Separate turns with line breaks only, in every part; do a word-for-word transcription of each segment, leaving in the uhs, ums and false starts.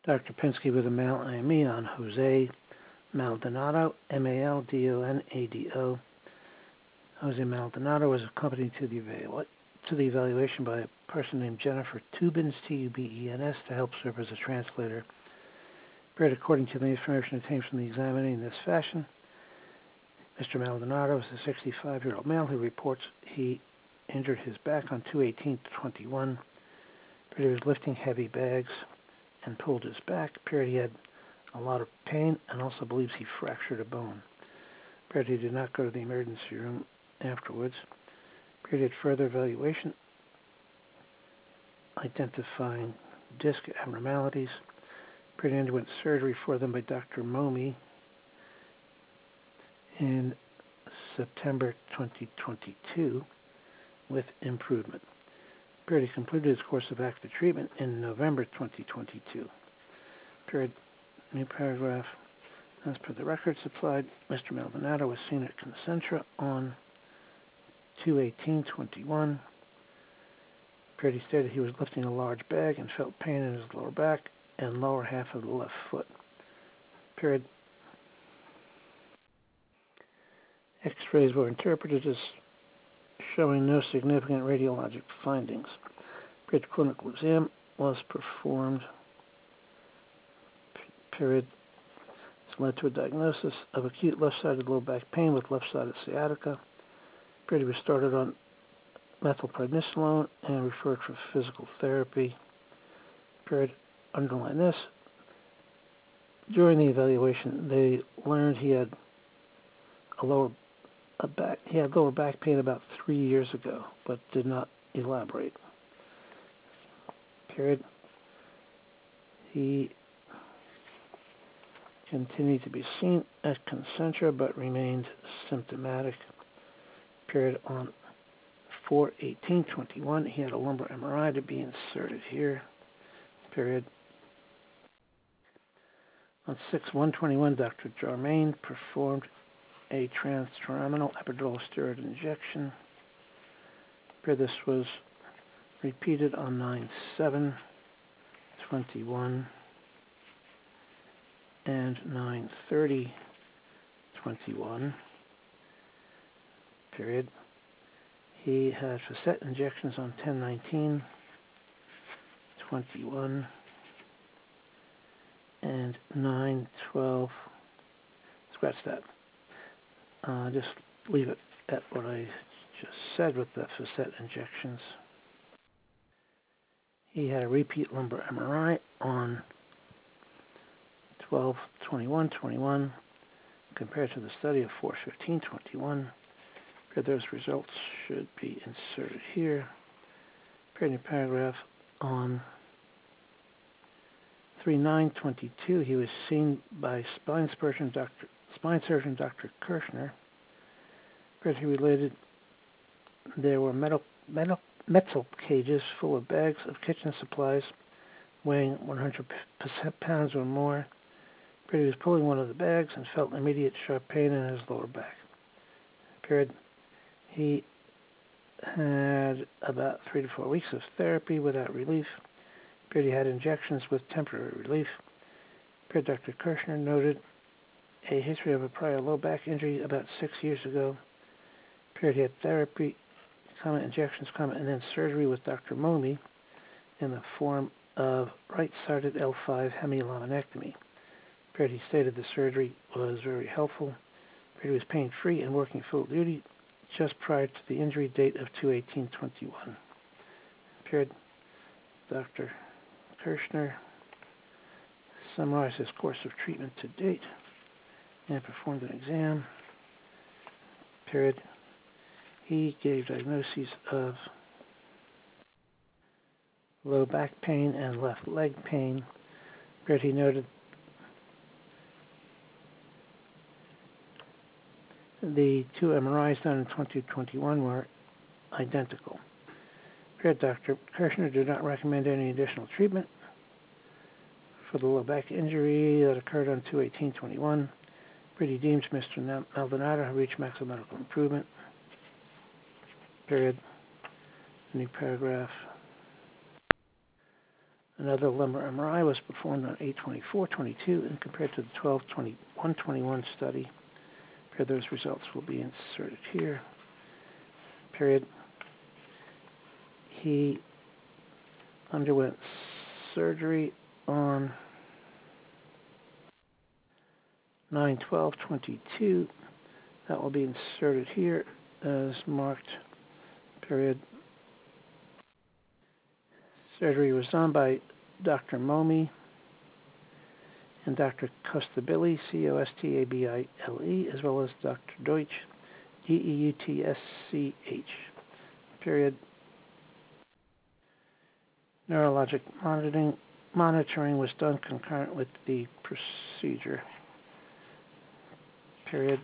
Doctor Pinsky with a mail I M E on Jose Maldonado, M A L D O N A D O. Jose Maldonado was accompanied to the, evalu- to the evaluation by a person named Jennifer Tubens, T U B E N S, to help serve as a translator. Read according to the information obtained from the examiner in this fashion. Mister Maldonado is a sixty-five-year-old male who reports he injured his back on two eighteen twenty-one. He was lifting heavy bags and pulled his back. Period. He had a lot of pain and also believes he fractured a bone. Period. He did not go to the emergency room afterwards. Period. Further evaluation identifying disc abnormalities. Period. Underwent surgery for them by Doctor Momi in September twenty twenty-two with improvement. Period. He completed his course of active treatment in November twenty twenty-two. Period. New paragraph. As per the record supplied, Mister Maldonado was seen at Concentra on two eighteen twenty-one. Period. He stated he was lifting a large bag and felt pain in his lower back and lower half of the left foot. Period. X-rays were interpreted as showing no significant radiologic findings. Period. Clinical exam was performed. Period. This led to a diagnosis of acute left-sided low back pain with left-sided sciatica. Period. He was started on methylprednisolone and referred for physical therapy. Period. Underline this. During the evaluation, they learned he had a lower a back he had lower back pain about three years ago, but did not elaborate. Period. He continued to be seen at Concentra, but remained symptomatic. Period. On four eighteen twenty-one, he had a lumbar M R I to be inserted here. Period. On six one twenty-one, Doctor Jarmain performed a transforaminal epidural steroid injection. Period. This was repeated on nine seven twenty-one and nine thirty twenty-one. Period. He had facet injections on ten nineteen twenty-one and nine twelve. Scratch that. Uh, just leave it at what I just said with the facet injections. He had a repeat lumbar M R I on twelve twenty-one twenty-one compared to the study of four fifteen twenty-one. Those results should be inserted here. Period. Paragraph on three nine twenty-two, he was seen by spine surgeon Doctor spine surgeon Doctor Kirshner. Period. He related there were metal metal metal cages full of bags of kitchen supplies weighing one hundred pounds or more. Period. He was pulling one of the bags and felt immediate sharp pain in his lower back. Period. He had about three to four weeks of therapy without relief. Period. He had injections with temporary relief. Period. Doctor Kirshner noted a history of a prior low back injury about six years ago. Period. He had therapy, comma, injections, comma, and then surgery with Doctor Momi in the form of right-sided L five hemilaminectomy. Period. He stated the surgery was very helpful. Period. He was pain-free and working full duty just prior to the injury date of two eighteen twenty-one. Period. Doctor Kirshner summarized his course of treatment to date and performed an exam. Period. He gave diagnoses of low back pain and left leg pain. Period. He noted the two M R Is done in twenty twenty-one were identical. Period. Doctor Kirshner did not recommend any additional treatment for the low back injury that occurred on two eighteen twenty-one. Period. He deems Mister Maldonado have reached maximum medical improvement. Period. New paragraph. Another lumbar M R I was performed on eight twenty-four twenty-two and compared to the twelve twenty-one twenty-one study. Period. Those results will be inserted here. Period. He underwent surgery on nine twelve twenty-two. That will be inserted here as marked. Period. Surgery was done by Doctor Momi and Doctor Costabile, C O S T A B I L E, as well as Doctor Deutsch, D E U T S C H. Period. Neurologic monitoring, monitoring was done concurrent with the procedure. Period.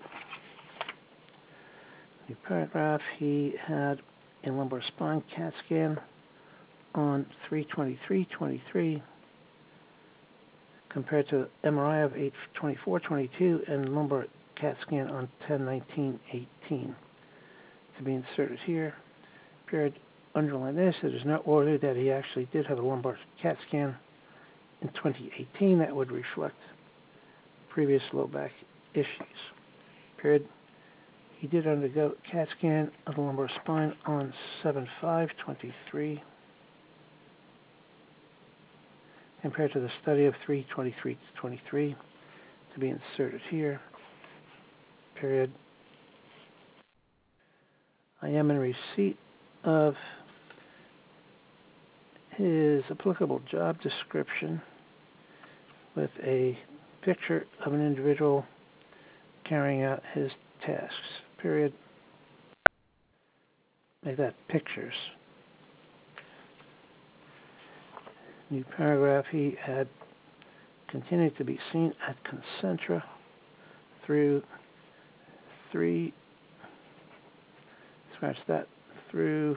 The paragraph, he had a lumbar spine CAT scan on three twenty-three twenty-three compared to M R I of eight twenty-four twenty-two and lumbar CAT scan on ten nineteen eighteen. To be inserted here. Period. Underline this, it is noteworthy that he actually did have a lumbar CAT scan in twenty eighteen that would reflect previous low back issues. Period. He did undergo CAT scan of the lumbar spine on seven five twenty-three compared to the study of three twenty-three twenty-three, to be inserted here. Period. I am in receipt of his applicable job description with a picture of an individual carrying out his tasks. Period. Make that pictures. New paragraph, he had continued to be seen at Concentra through three, scratch that, through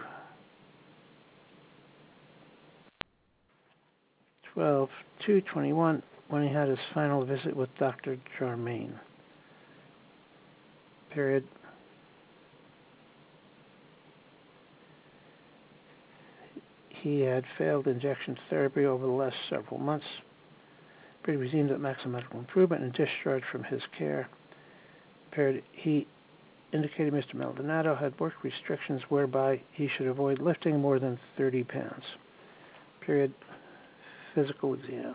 twelve two twenty-one when he had his final visit with Doctor Germain. Period. He had failed injection therapy over the last several months. He was deemed at maximum medical improvement and discharged from his care. Period. He indicated Mister Maldonado had work restrictions whereby he should avoid lifting more than thirty pounds. Period. Physical exam.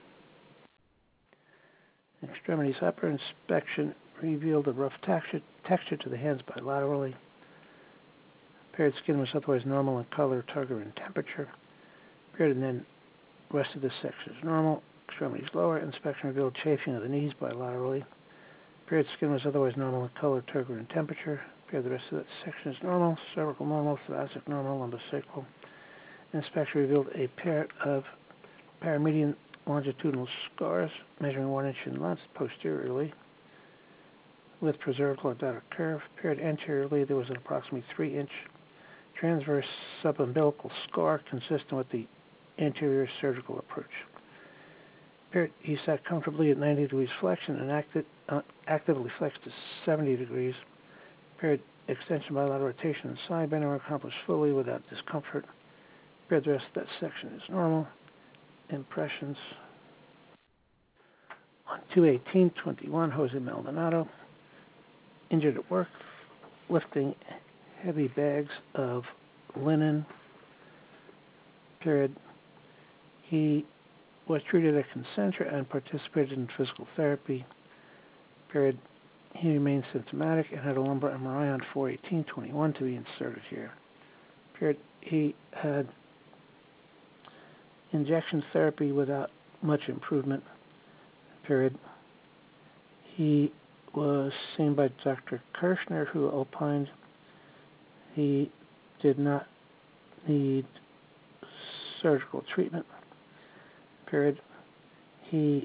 Extremities upper inspection revealed a rough texture, texture to the hands bilaterally. Period. Skin was otherwise normal in color, turgor, and temperature. Period. And then the rest of this section is normal. Extremities lower. Inspection revealed chafing of the knees bilaterally. Period. Skin was otherwise normal in color, turgor, and temperature. Period. The rest of that section is normal. Cervical normal. Thoracic normal. Lumbosacral. Inspection revealed a pair of paramedian longitudinal scars measuring one inch in length posteriorly with preserved lordotic curve. Period. Anteriorly, there was an approximately three inch transverse subumbilical scar consistent with the anterior surgical approach. Period. He sat comfortably at ninety degrees flexion and acted, uh, actively flexed to seventy degrees. Period. Extension bilateral rotation and side bending were accomplished fully without discomfort. Period. The rest of that section is normal. Impressions. On two eighteen twenty-one, Jose Maldonado, injured at work, lifting heavy bags of linen. Period. He was treated at Concentra and participated in physical therapy. Period. He remained symptomatic and had a lumbar M R I on four eighteen twenty-one to be inserted here. Period. He had injection therapy without much improvement. Period. He was seen by Doctor Kirshner, who opined he did not need surgical treatment. Period. He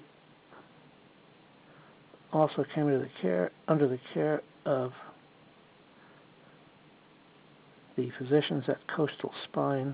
also came into the care under the care of the physicians at Coastal Spine.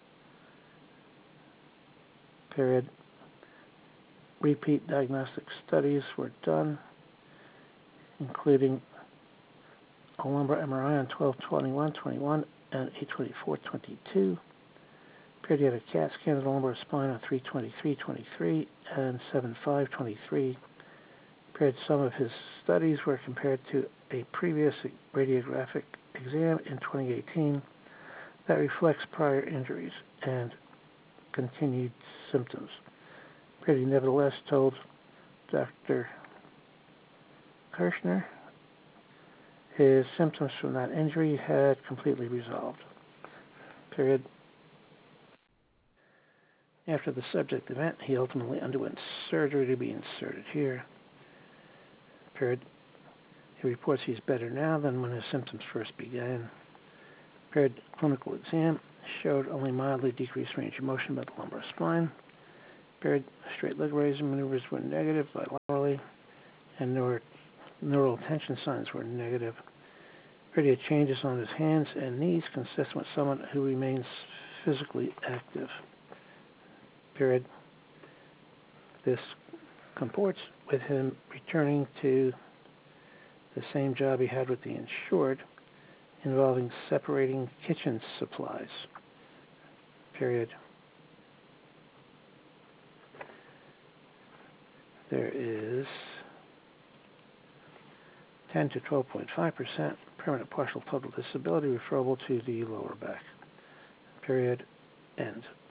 Period. Repeat diagnostic studies were done, including a lumbar M R I on twelve twenty-one twenty-one and eight twenty-four twenty-two. Period. He had a CAT scan of the lumbar spine on three twenty-three twenty-three and seven five twenty-three. Period. Some of his studies were compared to a previous radiographic exam in twenty eighteen that reflects prior injuries and continued symptoms. Period. He nevertheless told Doctor Kirschner his symptoms from that injury had completely resolved. Period. After the subject event, he ultimately underwent surgery to be inserted here. Period. He reports he's better now than when his symptoms first began. Period. Clinical exam showed only mildly decreased range of motion by the lumbar spine. Period. Straight leg raising maneuvers were negative bilaterally, and neural, neural tension signs were negative. Period. Changes on his hands and knees consistent with someone who remains physically active. Period. This comports with him returning to the same job he had with the insured, involving separating kitchen supplies. Period. There is ten to twelve point five percent permanent partial total disability referable to the lower back. Period. End.